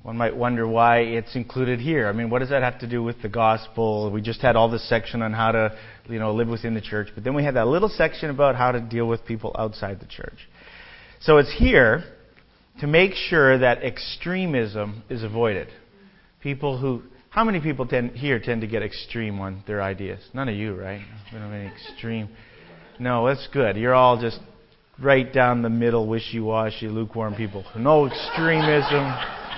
One might wonder why it's included here. I mean, what does that have to do with the gospel? We just had all this section on how to, live within the church, but then we had that little section about how to deal with people outside the church. So it's here to make sure that extremism is avoided. How many people tend to get extreme on their ideas? None of you, right? We don't have any extreme. No, that's good. You're all just right down the middle, wishy-washy, lukewarm people. No extremism.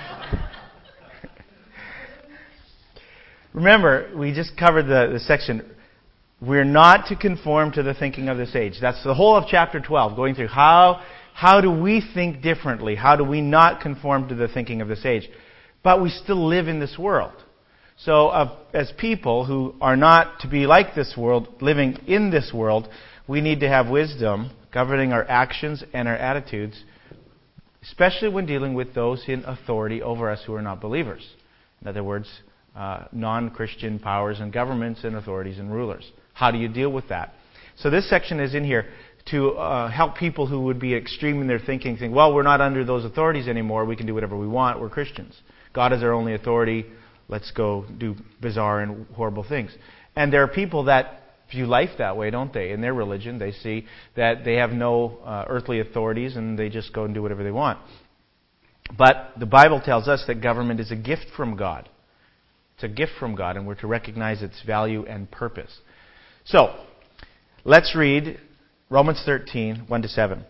Remember, we just covered the section. We're not to conform to the thinking of this age. That's the whole of chapter 12, going through how do we think differently? How do we not conform to the thinking of this age? But we still live in this world. So as people who are not to be like this world, living in this world, we need to have wisdom governing our actions and our attitudes, especially when dealing with those in authority over us who are not believers. In other words, non-Christian powers and governments and authorities and rulers. How do you deal with that? So this section is in here to help people who would be extreme in their thinking, think, well, we're not under those authorities anymore, we can do whatever we want, we're Christians. God is our only authority, let's go do bizarre and horrible things. And there are people that view life that way, don't they? In their religion, they see that they have no earthly authorities and they just go and do whatever they want. But the Bible tells us that government is a gift from God. It's a gift from God, and we're to recognize its value and purpose. So, let's read Romans 13, 1-7.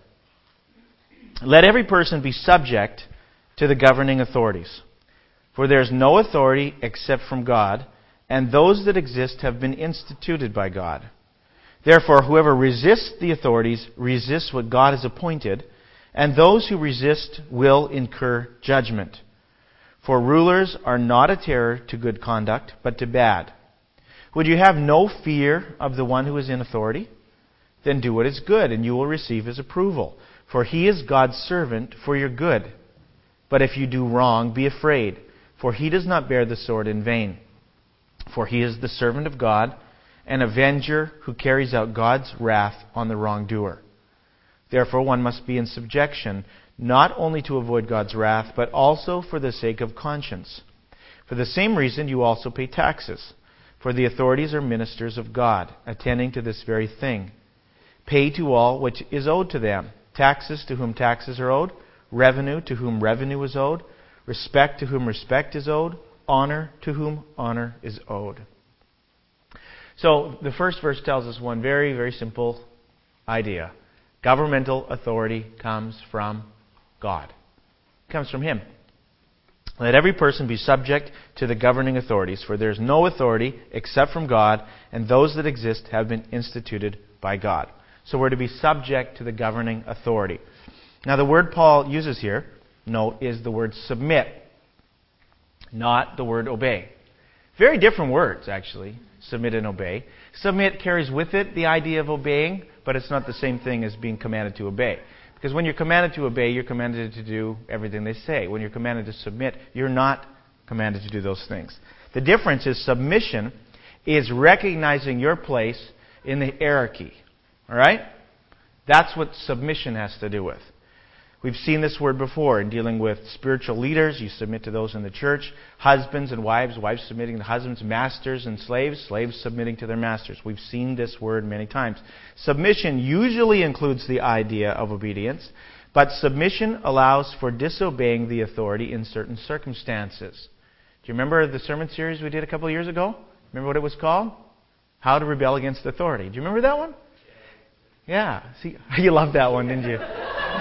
Let every person be subject to the governing authorities. For there is no authority except from God, and those that exist have been instituted by God. Therefore, whoever resists the authorities resists what God has appointed, and those who resist will incur judgment. For rulers are not a terror to good conduct, but to bad. Would you have no fear of the one who is in authority? Then do what is good, and you will receive his approval. For he is God's servant for your good. But if you do wrong, be afraid, for he does not bear the sword in vain. For he is the servant of God, an avenger who carries out God's wrath on the wrongdoer. Therefore one must be in subjection, not only to avoid God's wrath, but also for the sake of conscience. For the same reason you also pay taxes, for the authorities are ministers of God, attending to this very thing. Pay to all which is owed to them, taxes to whom taxes are owed, revenue to whom revenue is owed, respect to whom respect is owed, honor to whom honor is owed. So the first verse tells us one very, very simple idea. Governmental authority comes from God. It comes from Him. Let every person be subject to the governing authorities, for there is no authority except from God, and those that exist have been instituted by God. So we're to be subject to the governing authority. Now the word Paul uses here, note, is the word submit, not the word obey. Very different words, actually, submit and obey. Submit carries with it the idea of obeying, but it's not the same thing as being commanded to obey. Because when you're commanded to obey, you're commanded to do everything they say. When you're commanded to submit, you're not commanded to do those things. The difference is submission is recognizing your place in the hierarchy. All right? That's what submission has to do with. We've seen this word before in dealing with spiritual leaders. You submit to those in the church. Husbands and wives submitting to husbands. Masters and slaves submitting to their masters. We've seen this word many times. Submission usually includes the idea of obedience, but submission allows for disobeying the authority in certain circumstances. Do you remember the sermon series we did a couple of years ago? Remember what it was called? How to Rebel Against Authority. Do you remember that one? Yeah. See, you loved that one, didn't you?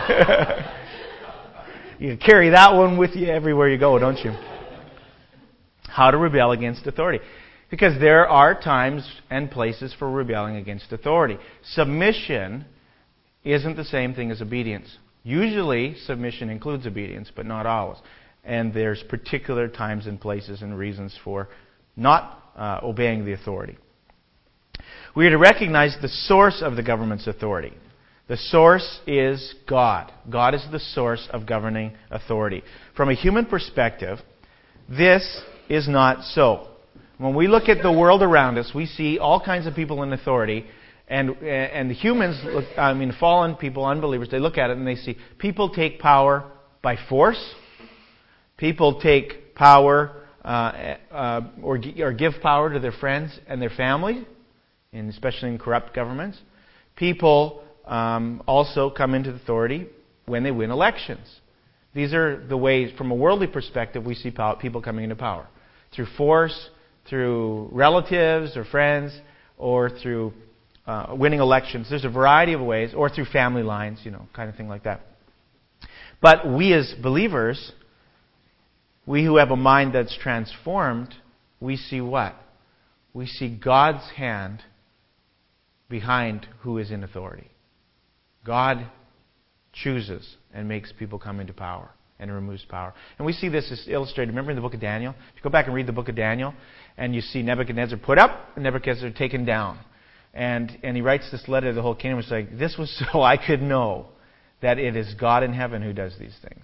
You carry that one with you everywhere you go, don't you? How to rebel against authority. Because there are times and places for rebelling against authority. Submission isn't the same thing as obedience. Usually, submission includes obedience, but not always. And there's particular times and places and reasons for not obeying the authority. We are to recognize the source of the government's authority. The source is God. God is the source of governing authority. From a human perspective, this is not so. When we look at the world around us, we see all kinds of people in authority, and the humans, fallen people, unbelievers, they look at it and they see people take power by force, People take power or give power to their friends and their family, and especially in corrupt governments. People also come into authority when they win elections. These are the ways, from a worldly perspective, we see people coming into power. Through force, through relatives or friends, or through winning elections. There's a variety of ways, or through family lines, kind of thing like that. But we as believers, we who have a mind that's transformed, we see what? We see God's hand behind who is in authority. God chooses and makes people come into power and removes power. And we see this as illustrated. Remember in the book of Daniel? If you go back and read the book of Daniel, and you see Nebuchadnezzar put up and Nebuchadnezzar taken down. And he writes this letter to the whole kingdom. It's like, this was so I could know that it is God in heaven who does these things.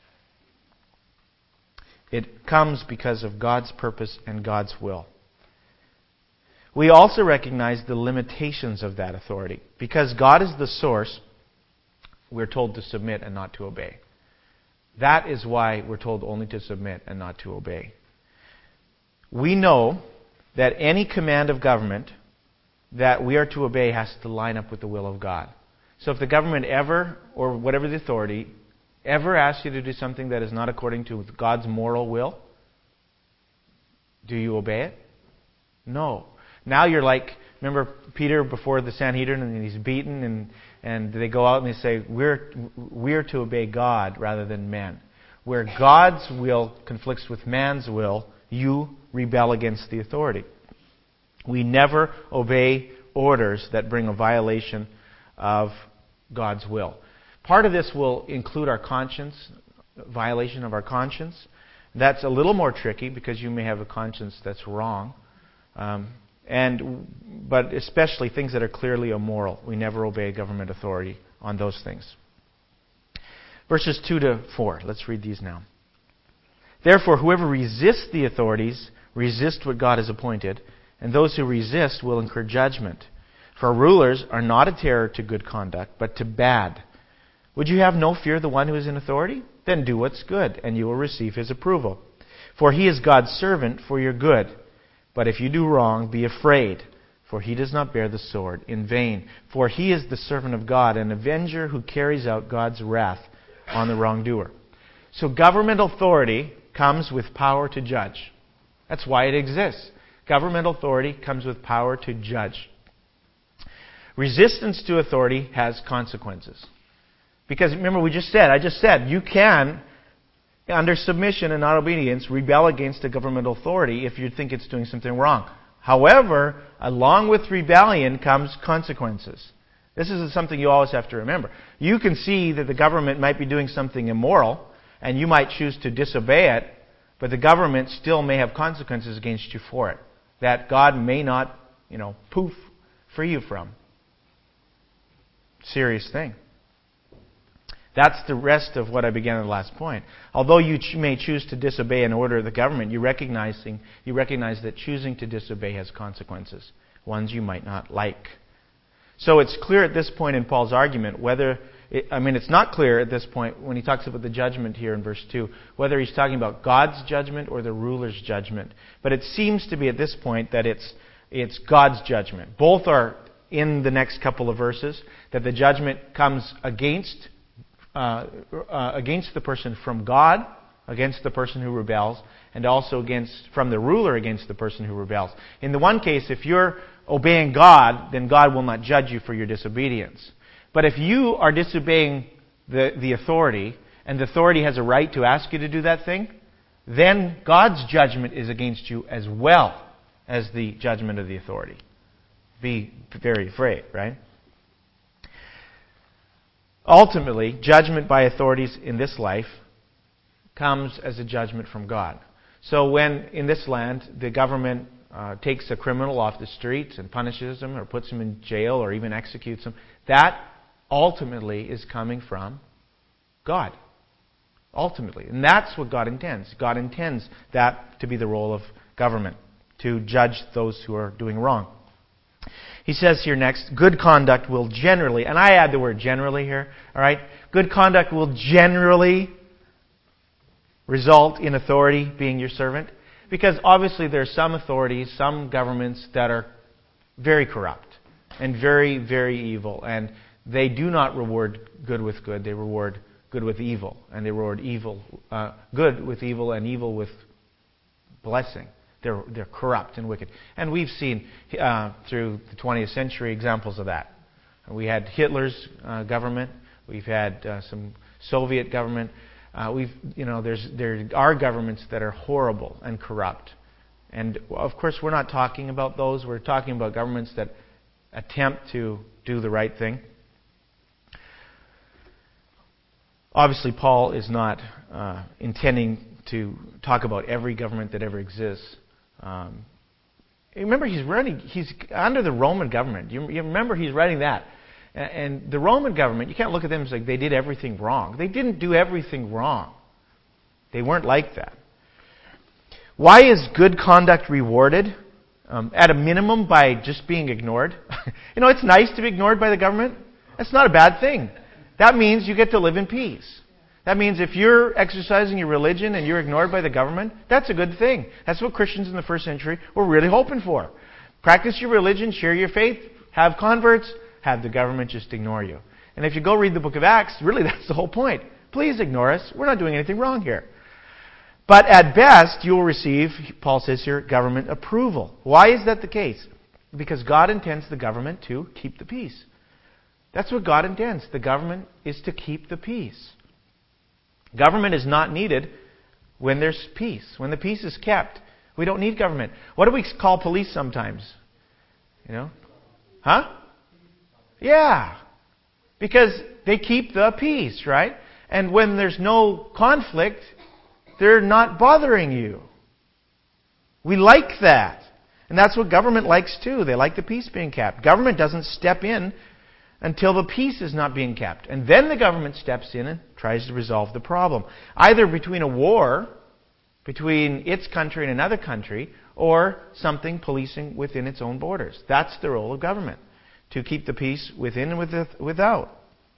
It comes because of God's purpose and God's will. We also recognize the limitations of that authority. Because God is the source, we're told to submit and not to obey. That is why we're told only to submit and not to obey. We know that any command of government that we are to obey has to line up with the will of God. So if the government ever, or whatever the authority, ever asks you to do something that is not according to God's moral will, do you obey it? No. Now you're like, remember Peter before the Sanhedrin, and he's beaten, and they go out and they say, we're to obey God rather than men. Where God's will conflicts with man's will, you rebel against the authority. We never obey orders that bring a violation of God's will. Part of this will include our conscience, violation of our conscience. That's a little more tricky because you may have a conscience that's wrong. But especially things that are clearly immoral. We never obey government authority on those things. Verses 2 to 4. Let's read these now. Therefore, whoever resists the authorities resists what God has appointed, and those who resist will incur judgment. For rulers are not a terror to good conduct, but to bad. Would you have no fear of the one who is in authority? Then do what's good, and you will receive his approval. For he is God's servant for your good. But if you do wrong, be afraid, for he does not bear the sword in vain. For he is the servant of God, an avenger who carries out God's wrath on the wrongdoer. So government authority comes with power to judge. That's why it exists. Government authority comes with power to judge. Resistance to authority has consequences. Because remember, I just said, you can, under submission and not obedience, rebel against a government authority if you think it's doing something wrong. However, along with rebellion comes consequences. This is something you always have to remember. You can see that the government might be doing something immoral, and you might choose to disobey it, but the government still may have consequences against you for it that God may not, free you from. Serious thing. That's the rest of what I began in the last point. Although you may choose to disobey an order of the government, you recognize that choosing to disobey has consequences, ones you might not like. So it's clear at this point in Paul's argument it's not clear at this point when he talks about the judgment here in verse 2, whether he's talking about God's judgment or the ruler's judgment. But it seems to be at this point that it's God's judgment. Both are in the next couple of verses, that the judgment comes against the person from God, against the person who rebels, and also from the ruler against the person who rebels. In the one case, if you're obeying God, then God will not judge you for your disobedience. But if you are disobeying the authority, and the authority has a right to ask you to do that thing, then God's judgment is against you as well as the judgment of the authority. Be very afraid, right? Ultimately, judgment by authorities in this life comes as a judgment from God. So when, in this land, the government takes a criminal off the streets and punishes him or puts him in jail or even executes him, that ultimately is coming from God. Ultimately. And that's what God intends. God intends that to be the role of government, to judge those who are doing wrong. He says here next, good conduct will generally, and I add the word generally here, all right? Good conduct will generally result in authority being your servant? Because obviously there are some authorities, some governments that are very corrupt and very, very evil. And they do not reward good with good. They reward good with evil. And they reward good with evil and evil with blessing. They're corrupt and wicked. And we've seen through the 20th century examples of that. We had Hitler's government. We've had some Soviet government. There are governments that are horrible and corrupt. And of course, we're not talking about those. We're talking about governments that attempt to do the right thing. Obviously, Paul is not intending to talk about every government that ever exists. Remember, he's under the Roman government. You remember he's writing that. And the Roman government, you can't look at them as like they did everything wrong. They didn't do everything wrong. They weren't like that. Why is good conduct rewarded? At a minimum, by just being ignored. It's nice to be ignored by the government. That's not a bad thing. That means you get to live in peace. That means if you're exercising your religion and you're ignored by the government, that's a good thing. That's what Christians in the first century were really hoping for. Practice your religion, share your faith, have converts, have the government just ignore you. And if you go read the book of Acts, really that's the whole point. Please ignore us. We're not doing anything wrong here. But at best, you will receive, Paul says here, government approval. Why is that the case? Because God intends the government to keep the peace. That's what God intends. The government is to keep the peace. Government is not needed when there's peace. When the peace is kept, we don't need government. What do we call police sometimes? Huh? Yeah. Because they keep the peace, right? And when there's no conflict, they're not bothering you. We like that. And that's what government likes too. They like the peace being kept. Government doesn't step in until the peace is not being kept. And then the government steps in and tries to resolve the problem. Either between a war, between its country and another country, or something policing within its own borders. That's the role of government, to keep the peace within and without.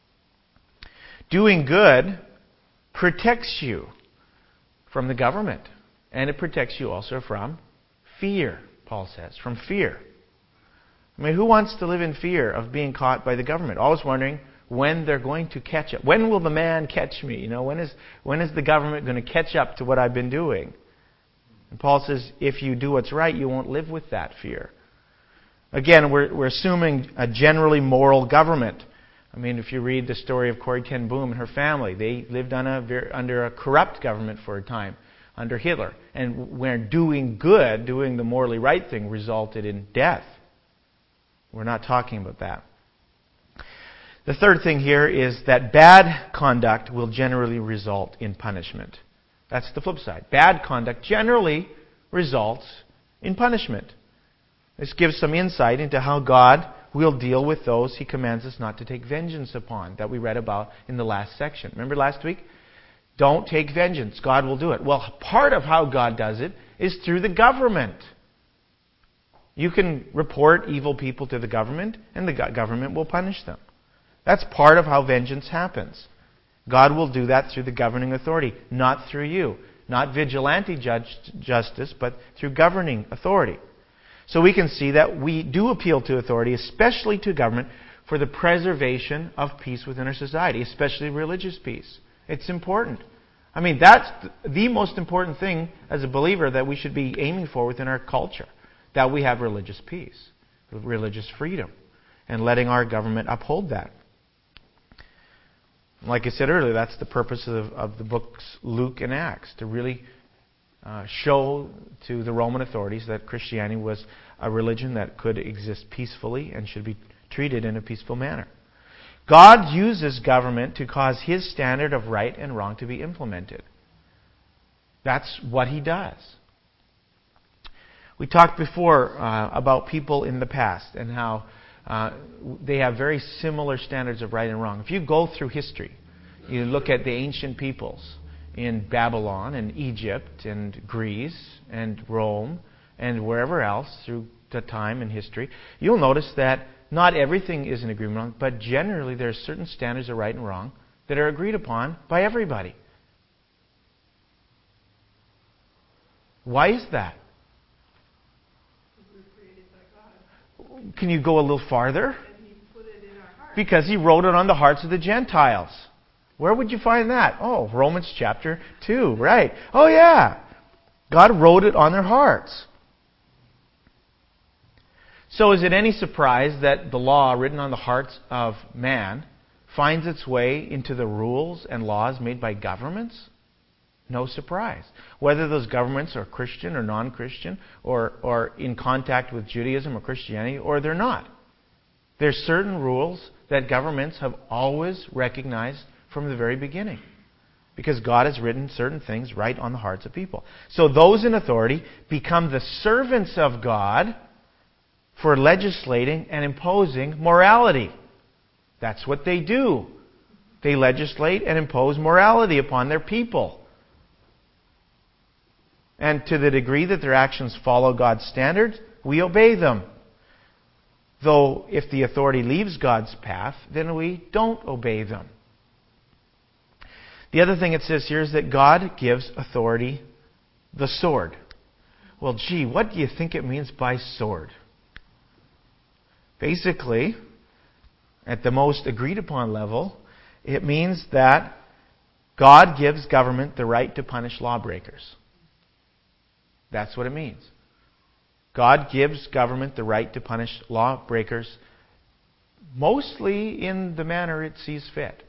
Doing good protects you from the government. And it protects you also from fear, Paul says. From fear. I mean, who wants to live in fear of being caught by the government? Always wondering when they're going to catch up. When will the man catch me? When is the government going to catch up to what I've been doing? And Paul says, if you do what's right, you won't live with that fear. Again, we're assuming a generally moral government. I mean, if you read the story of Corrie ten Boom and her family, they lived under a corrupt government for a time, under Hitler. And where doing good, doing the morally right thing, resulted in death. We're not talking about that. The third thing here is that bad conduct will generally result in punishment. That's the flip side. Bad conduct generally results in punishment. This gives some insight into how God will deal with those He commands us not to take vengeance upon, that we read about in the last section. Remember last week? Don't take vengeance. God will do it. Well, part of how God does it is through the government. You can report evil people to the government, and the government will punish them. That's part of how vengeance happens. God will do that through the governing authority, not through you. Not vigilante justice, but through governing authority. So we can see that we do appeal to authority, especially to government, for the preservation of peace within our society, especially religious peace. It's important. I mean, that's the most important thing as a believer that we should be aiming for within our culture. That we have religious peace, religious freedom, and letting our government uphold that. Like I said earlier, that's the purpose of the books Luke and Acts, to really show to the Roman authorities that Christianity was a religion that could exist peacefully and should be treated in a peaceful manner. God uses government to cause His standard of right and wrong to be implemented. That's what He does. We talked before about people in the past and how they have very similar standards of right and wrong. If you go through history, you look at the ancient peoples in Babylon and Egypt and Greece and Rome and wherever else through the time in history, you'll notice that not everything is in agreement on, but generally there are certain standards of right and wrong that are agreed upon by everybody. Why is that? Can you go a little farther? Because He wrote it on the hearts of the Gentiles. Where would you find that? Oh, Romans chapter 2, right. Oh yeah. God wrote it on their hearts. So is it any surprise that the law written on the hearts of man finds its way into the rules and laws made by governments? No surprise. Whether those governments are Christian or non-Christian, or in contact with Judaism or Christianity, or they're not. There's certain rules that governments have always recognized from the very beginning. Because God has written certain things right on the hearts of people. So those in authority become the servants of God for legislating and imposing morality. That's what they do. They legislate and impose morality upon their people. And to the degree that their actions follow God's standards, we obey them. Though if the authority leaves God's path, then we don't obey them. The other thing it says here is that God gives authority the sword. Well, gee, what do you think it means by sword? Basically, at the most agreed upon level, it means that God gives government the right to punish lawbreakers. That's what it means. God gives government the right to punish lawbreakers, mostly in the manner it sees fit.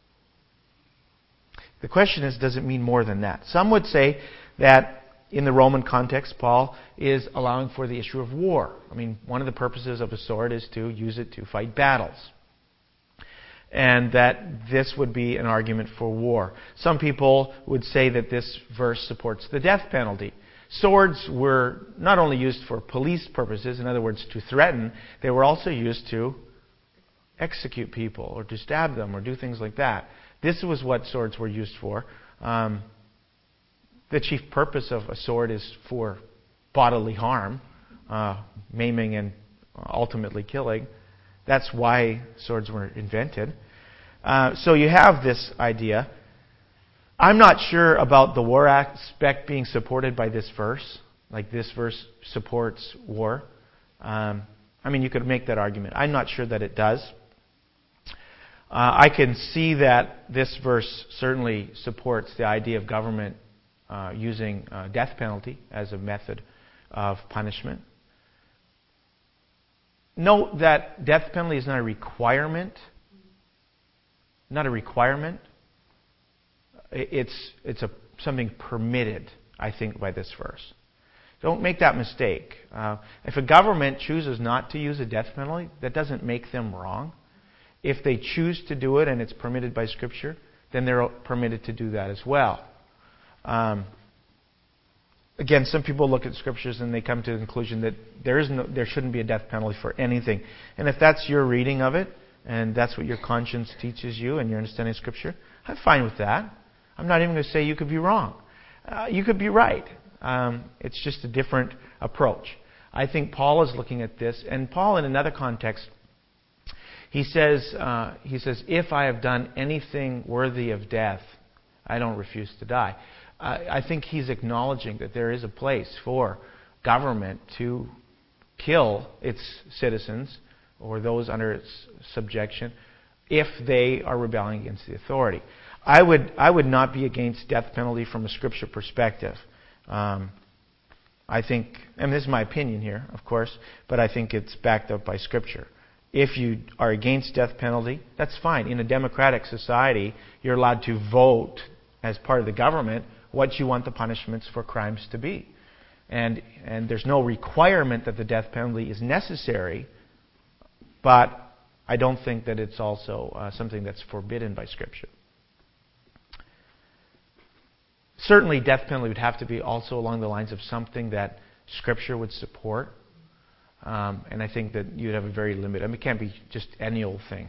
The question is, does it mean more than that? Some would say that in the Roman context, Paul is allowing for the issue of war. I mean, one of the purposes of a sword is to use it to fight battles. And that this would be an argument for war. Some people would say that this verse supports the death penalty. Swords were not only used for police purposes, in other words, to threaten, they were also used to execute people or to stab them or do things like that. This was what swords were used for. The chief purpose of a sword is for bodily harm, maiming and ultimately killing. That's why swords were invented. So you have this idea. I'm not sure about the war aspect being supported by this verse. Like this verse supports war. I mean, you could make that argument. I'm not sure that it does. I can see that this verse certainly supports the idea of government using death penalty as a method of punishment. Note that death penalty is not a requirement. Not a requirement. It's something permitted, I think, by this verse. Don't make that mistake. If a government chooses not to use a death penalty, that doesn't make them wrong. If they choose to do it and it's permitted by Scripture, then they're permitted to do that as well. Again, some people look at Scriptures and they come to the conclusion that there shouldn't be a death penalty for anything. And if that's your reading of it, and that's what your conscience teaches you and your understanding of Scripture, I'm fine with that. I'm not even going to say you could be wrong. You could be right. It's just a different approach. I think Paul is looking at this, and Paul in another context, he says, if I have done anything worthy of death, I don't refuse to die. I think he's acknowledging that there is a place for government to kill its citizens or those under its subjection if they are rebelling against the authority. I would not be against death penalty from a Scripture perspective. I think, and this is my opinion here, of course, but I think it's backed up by Scripture. If you are against death penalty, that's fine. In a democratic society, you're allowed to vote as part of the government what you want the punishments for crimes to be. And there's no requirement that the death penalty is necessary, but I don't think that it's also something that's forbidden by Scripture. Certainly, death penalty would have to be also along the lines of something that Scripture would support. And I think that you'd have a very limited... I mean, it can't be just any old thing.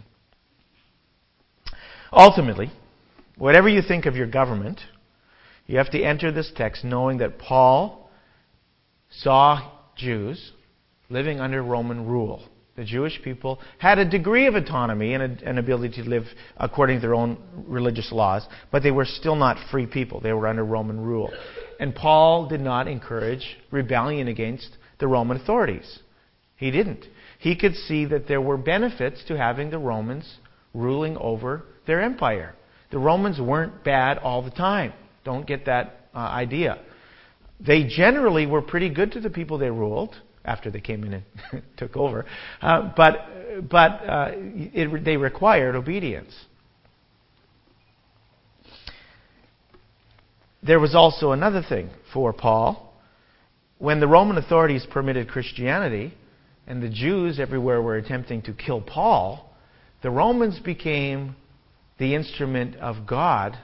Ultimately, whatever you think of your government, you have to enter this text knowing that Paul saw Jews living under Roman rule. The Jewish people had a degree of autonomy and an ability to live according to their own religious laws, but they were still not free people. They were under Roman rule. And Paul did not encourage rebellion against the Roman authorities. He didn't. He could see that there were benefits to having the Romans ruling over their empire. The Romans weren't bad all the time. Don't get that idea. They generally were pretty good to the people they ruled after they came in and took over. But they required obedience. There was also another thing for Paul. When the Roman authorities permitted Christianity, and the Jews everywhere were attempting to kill Paul, the Romans became the instrument of God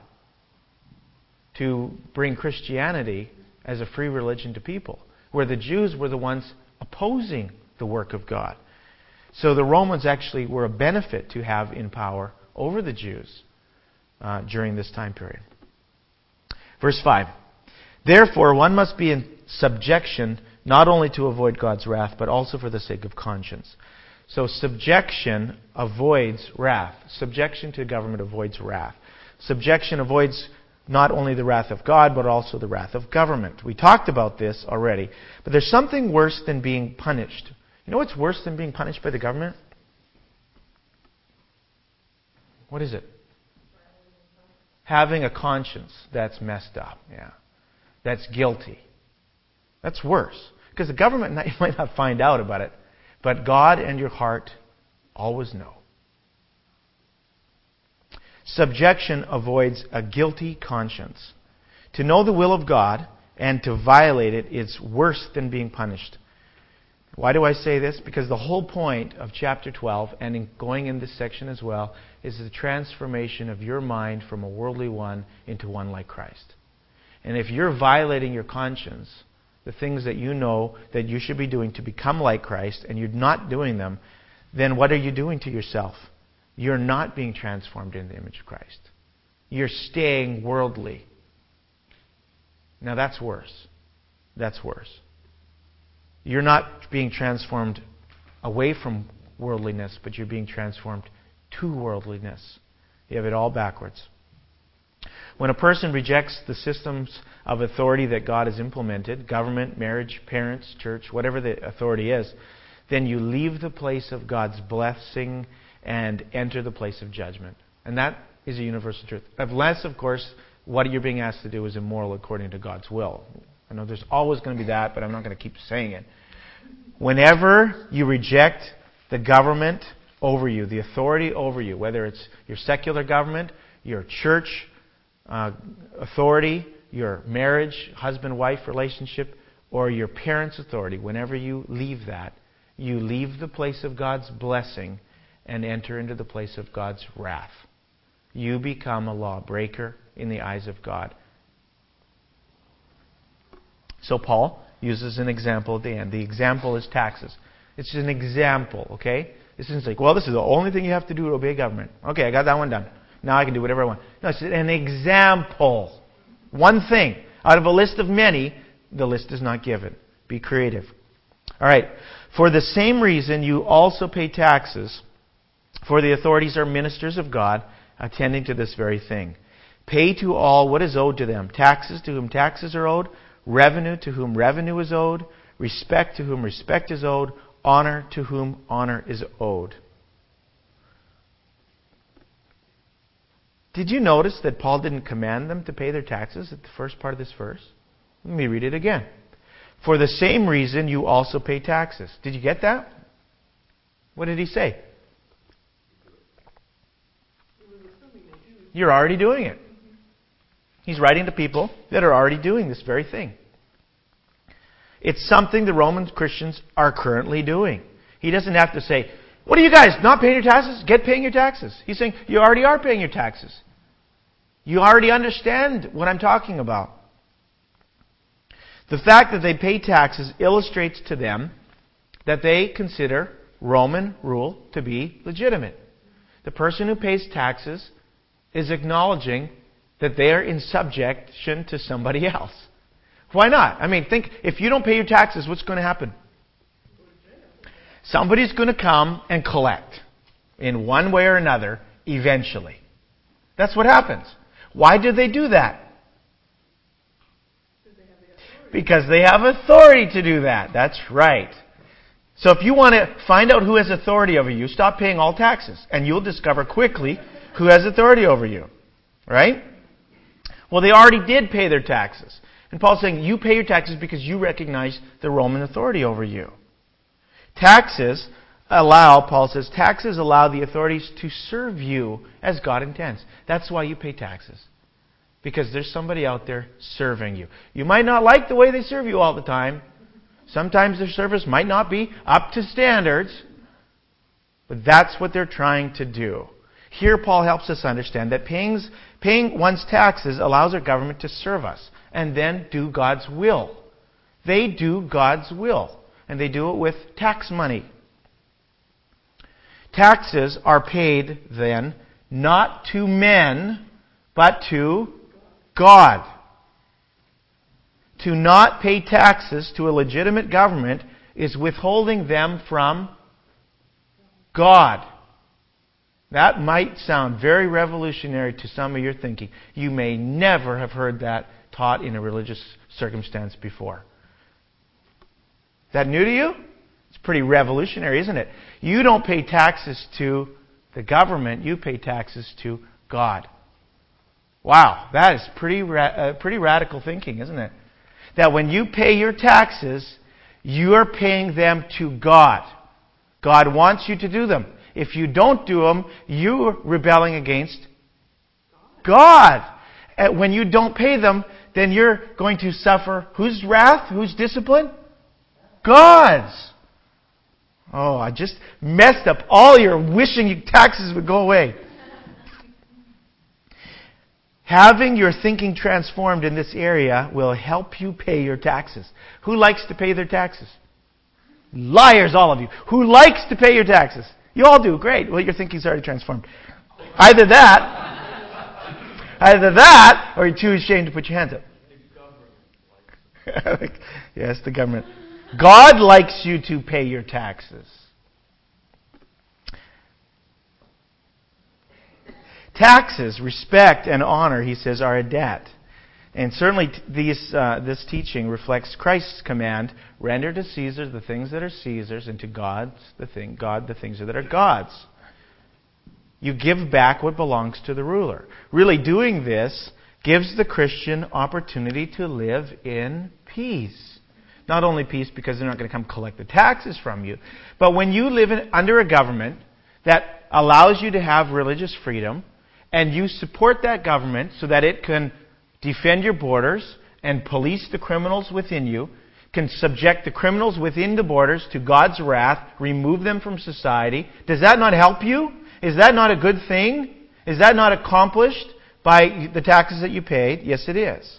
to bring Christianity as a free religion to people, where the Jews were the ones opposing the work of God. So the Romans actually were a benefit to have in power over the Jews during this time period. Verse 5. Therefore, one must be in subjection not only to avoid God's wrath, but also for the sake of conscience. So subjection avoids wrath. Subjection to government avoids wrath. Subjection avoids not only the wrath of God, but also the wrath of government. We talked about this already. But there's something worse than being punished. You know what's worse than being punished by the government? What is it? Having a conscience that's messed up. Yeah. That's guilty. That's worse. Because the government might not find out about it, but God and your heart always know. Subjection avoids a guilty conscience. To know the will of God and to violate it is worse than being punished. Why do I say this? Because the whole point of chapter 12, and in going in this section as well, is the transformation of your mind from a worldly one into one like Christ. And if you're violating your conscience, the things that you know that you should be doing to become like Christ, and you're not doing them, then what are you doing to yourself? You're not being transformed in the image of Christ. You're staying worldly. Now that's worse. That's worse. You're not being transformed away from worldliness, but you're being transformed to worldliness. You have it all backwards. When a person rejects the systems of authority that God has implemented, government, marriage, parents, church, whatever the authority is, then you leave the place of God's blessing and enter the place of judgment. And that is a universal truth. Unless, of course, what you're being asked to do is immoral according to God's will. I know there's always going to be that, but I'm not going to keep saying it. Whenever you reject the government over you, the authority over you, whether it's your secular government, your church authority, your marriage, husband-wife relationship, or your parents' authority, whenever you leave that, you leave the place of God's blessing and enter into the place of God's wrath. You become a lawbreaker in the eyes of God. So Paul uses an example at the end. The example is taxes. It's an example, okay? This isn't like, well, this is the only thing you have to do to obey government. Okay, I got that one done. Now I can do whatever I want. No, it's an example. One thing. Out of a list of many, the list is not given. Be creative. All right. For the same reason, you also pay taxes, for the authorities are ministers of God, attending to this very thing. Pay to all what is owed to them. Taxes to whom taxes are owed. Revenue to whom revenue is owed. Respect to whom respect is owed. Honor to whom honor is owed. Did you notice that Paul didn't command them to pay their taxes at the first part of this verse? Let me read it again. For the same reason you also pay taxes. Did you get that? What did he say? You're already doing it. He's writing to people that are already doing this very thing. It's something the Roman Christians are currently doing. He doesn't have to say, what are you guys, not paying your taxes? Get paying your taxes. He's saying, you already are paying your taxes. You already understand what I'm talking about. The fact that they pay taxes illustrates to them that they consider Roman rule to be legitimate. The person who pays taxes is acknowledging that they are in subjection to somebody else. Why not? I mean, think, if you don't pay your taxes, what's going to happen? Somebody's going to come and collect in one way or another eventually. That's what happens. Why do they do that? Because they have authority to do that. That's right. So if you want to find out who has authority over you, stop paying all taxes, and you'll discover quickly who has authority over you. Right? Well, they already did pay their taxes. And Paul's saying, you pay your taxes because you recognize the Roman authority over you. Paul says, taxes allow the authorities to serve you as God intends. That's why you pay taxes. Because there's somebody out there serving you. You might not like the way they serve you all the time. Sometimes their service might not be up to standards. But that's what they're trying to do. Here Paul helps us understand that paying one's taxes allows our government to serve us and then do God's will. They do God's will. And they do it with tax money. Taxes are paid then not to men, but to God. To not pay taxes to a legitimate government is withholding them from God. That might sound very revolutionary to some of your thinking. You may never have heard that taught in a religious circumstance before. Is that new to you? It's pretty revolutionary, isn't it? You don't pay taxes to the government, you pay taxes to God. Wow, that is pretty radical thinking, isn't it? That when you pay your taxes, you are paying them to God. God wants you to do them. If you don't do them, you're rebelling against God. And when you don't pay them, then you're going to suffer whose wrath? Whose discipline? God's. Oh, I just messed up all your wishing your taxes would go away. Having your thinking transformed in this area will help you pay your taxes. Who likes to pay their taxes? Liars, all of you. Who likes to pay your taxes? You all do. Great. Well, your thinking's already transformed. Either that, or you're too ashamed to put your hands up. Yes, the government. God likes you to pay your taxes. Taxes, respect, and honor, he says, are a debt. And certainly this teaching reflects Christ's command, render to Caesar the things that are Caesar's, and to God the things that are God's. You give back what belongs to the ruler. Really doing this gives the Christian opportunity to live in peace. Not only peace because they're not going to come collect the taxes from you, but when you live under a government that allows you to have religious freedom, and you support that government so that it can defend your borders and police the criminals within you, can subject the criminals within the borders to God's wrath, remove them from society. Does that not help you? Is that not a good thing? Is that not accomplished by the taxes that you paid? Yes, it is.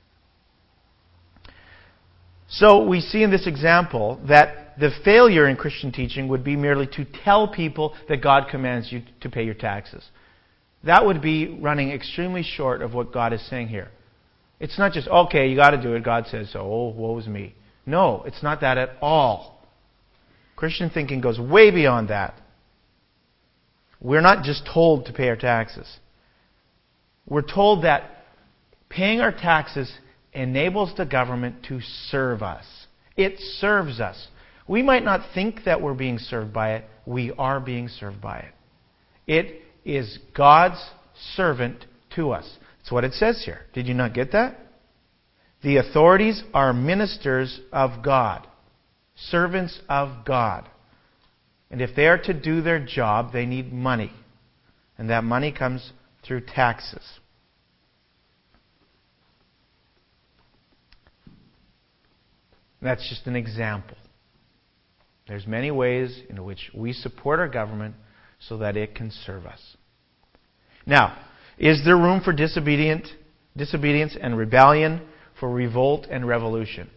So we see in this example that the failure in Christian teaching would be merely to tell people that God commands you to pay your taxes. That would be running extremely short of what God is saying here. It's not just, okay, you got to do it, God says so, oh, woe is me. No, it's not that at all. Christian thinking goes way beyond that. We're not just told to pay our taxes. We're told that paying our taxes enables the government to serve us. It serves us. We might not think that we're being served by it. We are being served by it. It is God's servant to us. That's what it says here. Did you not get that? The authorities are ministers of God, servants of God. And if they are to do their job, they need money. And that money comes through taxes. That's just an example. There's many ways in which we support our government so that it can serve us. Now, is there room for disobedience and rebellion, for revolt and revolution?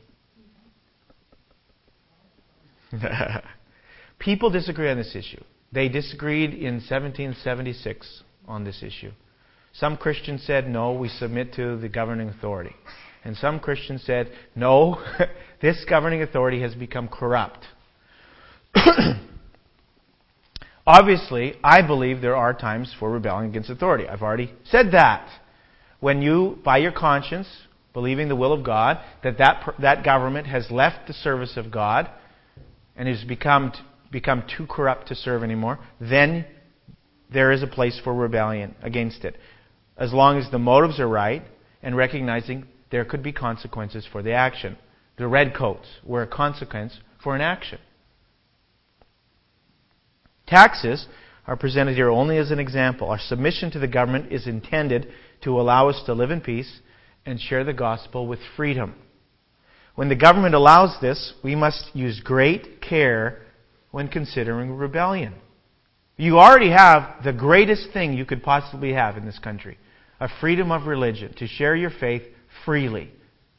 People disagree on this issue. They disagreed in 1776 on this issue. Some Christians said, no, we submit to the governing authority. And some Christians said, no, this governing authority has become corrupt. Obviously, I believe there are times for rebelling against authority. I've already said that. When you, by your conscience, believing the will of God, that government has left the service of God and has become too corrupt to serve anymore, then there is a place for rebellion against it. As long as the motives are right and recognizing there could be consequences for the action. The redcoats were a consequence for an action. Taxes are presented here only as an example. Our submission to the government is intended to allow us to live in peace and share the gospel with freedom. When the government allows this, we must use great care when considering rebellion. You already have the greatest thing you could possibly have in this country, a freedom of religion, to share your faith freely.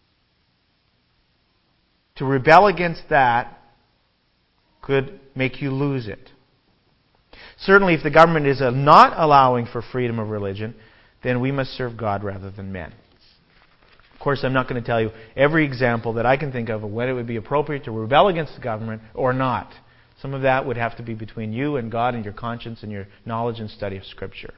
To rebel against that could make you lose it. Certainly, if the government is not allowing for freedom of religion, then we must serve God rather than men. Of course, I'm not going to tell you every example that I can think of when it would be appropriate to rebel against the government or not. Some of that would have to be between you and God and your conscience and your knowledge and study of Scripture.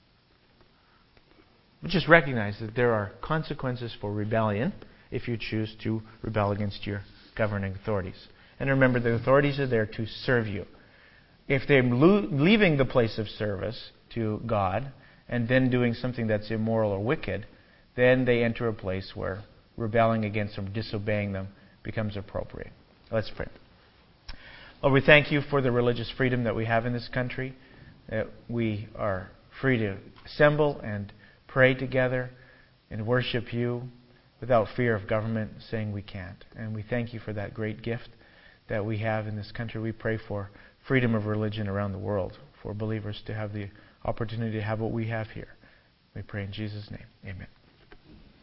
But just recognize that there are consequences for rebellion if you choose to rebel against your governing authorities. And remember, the authorities are there to serve you. If they're leaving the place of service to God and then doing something that's immoral or wicked, then they enter a place where rebelling against them, disobeying them, becomes appropriate. Let's pray. Lord, we thank you for the religious freedom that we have in this country, that we are free to assemble and pray together and worship you without fear of government saying we can't. And we thank you for that great gift that we have in this country. We pray for freedom of religion around the world, for believers to have the opportunity to have what we have here. We pray in Jesus' name. Amen.